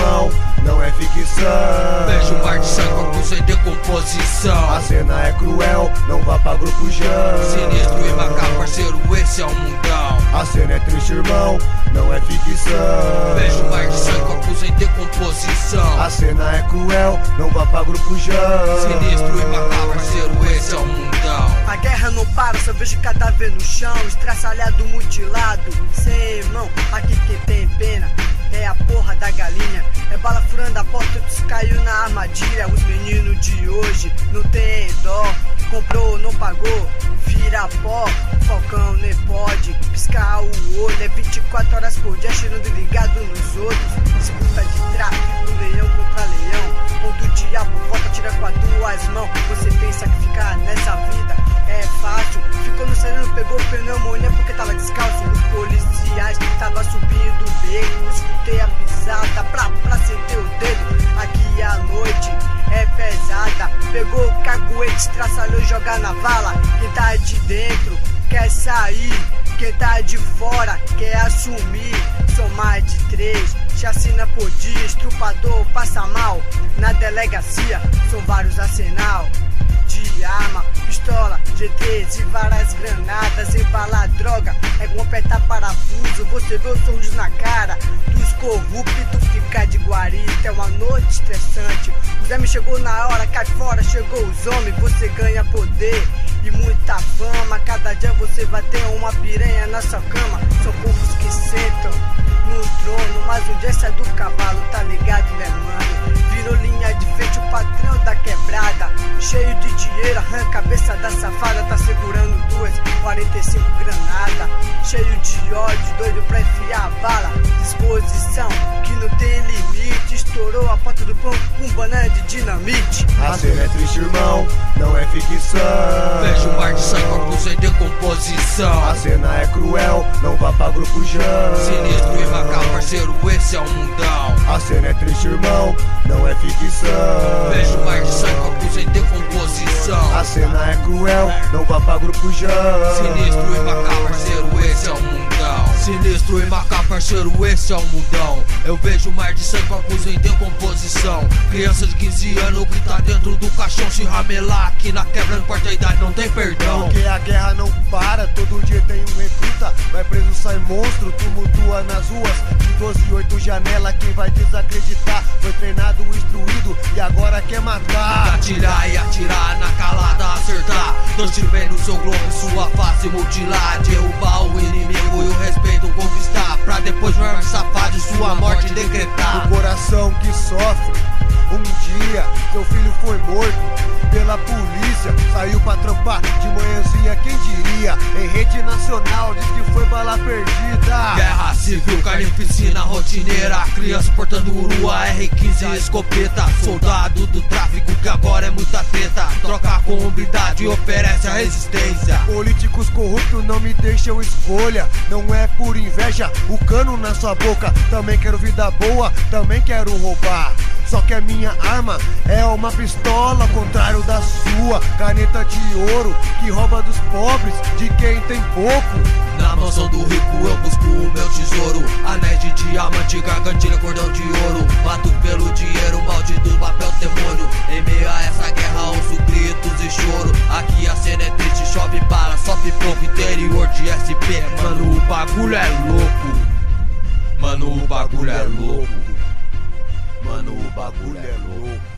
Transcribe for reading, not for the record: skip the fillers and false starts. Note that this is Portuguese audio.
irmão, não é ficção. Vejo um mar de sangue, corpos em decomposição. A cena é cruel, não vá pra grupo Jão. Sinistro e macabro, parceiro, esse é o mundão. A cena é triste, irmão, não é ficção. Vejo um mar de sangue, corpos em decomposição. A cena é cruel, não vá pra grupo Jão. Sinistro e macabro, parceiro, esse é o mundão. A guerra não para, só vejo cadáver no chão, estraçalhado, mutilado, sem mão. Aqui quem tem pena é a porra da galinha. É bala furando a porta, tu caiu na armadilha. Os meninos de hoje não tem dó. Comprou, não pagou, vira pó. Falcão nem pode piscar o olho. É 24 horas por dia, cheirando ligado nos outros. Disputa de tráfico, leão contra leão. Quando o diabo volta, tira com as duas mãos. Você pensa que ficar nessa vida é fácil. Ficou no sereno, pegou pneumonia porque tava descalço. Os policiais tava subindo o beco. Escutei a pisada pra acender o dedo. Aqui a noite é pesada. Pegou o caguete, estraçalhou e joga na vala. Quem tá de dentro quer sair, quem tá de fora quer assumir. São mais de 3, chacina por dia, estrupador passa mal. Na delegacia são vários arsenal de arma, pistola, G3 e várias granadas. Embalar droga é como apertar parafuso. Você vê os sorrisos na cara dos corruptos e tu fica de guarita. É uma noite estressante. O Zé me chegou na hora, cai fora, chegou os homens. Você ganha poder e muita fama. Cada dia você vai ter uma piranha na sua cama. São povos que sentam no trono, mas um dia sai do cavalo, tá ligado, né, mano? Virou linha de frente, o patrão da quebrada. Cheio de dinheiro, arranca a cabeça da safada. Tá segurando 45 granadas. Cheio de ódio, doido pra enfiar a bala. Disposição que não tem limite. Estourou a porta do pão com banana de dinamite. A cena é triste, irmão, não é ficção. Vejo um mar de sangue, corpos em decomposição. A cena é cruel, não vá pra grupo Jão. Sinistro e macabro, parceiro, esse é o mundão. A cena é triste, irmão, não é ficção. Vejo um mar de sangue, corpos em decomposição. A cena é cruel, não vá pra grupo Jão. Sinistro e macabro, parceiro, esse é o mundão. Sinistro e macabro, parceiro, esse é o mundão. Eu vejo um mar de sangue, corpos em decomposição. Criança de 15 anos grita dentro do caixão. Se ramelar aqui na quebra, não importa a idade, não tem perdão. Porque a guerra não para, todo dia tem um recruta. Vai preso, sai monstro, tumultua nas ruas. De 12 e 8 janela, quem vai desacreditar? Foi treinado, instruído e agora quer matar. Atirar e atirar, na calada acertar. Deus te vê no seu globo, sua face mutilar. Derrubar o inimigo e o respeito conquistar. Pra depois de um safado e sua morte decretar. O coração que sofre, um dia seu filho foi morto pela polícia, saiu pra trampar de manhãzinha, quem diria? Em rede nacional diz que foi bala perdida. Guerra civil, carnificina rotineira. Criança portando urua, R15 escopeta. Soldado do tráfico que agora é muita treta. Troca com humildade e oferece a resistência. Políticos corruptos não me deixam escolha. Não é por inveja, o cano na sua boca. Também quero vida boa, também quero roubar. Só que a minha arma é uma pistola, ao contrário da sua. Caneta de ouro que rouba dos pobres, de quem tem pouco. Na mansão do rico eu busco o meu tesouro. Anéis de diamante, gargantilha, cordão de ouro. Mato pelo dinheiro, maldito papel demônio. Em meio a essa guerra ouço gritos e choro. Aqui a cena é triste, chove bala, só pipoco. Interior de SP, mano, o bagulho é louco. Mano, o bagulho é louco. Mano, o bagulho é louco.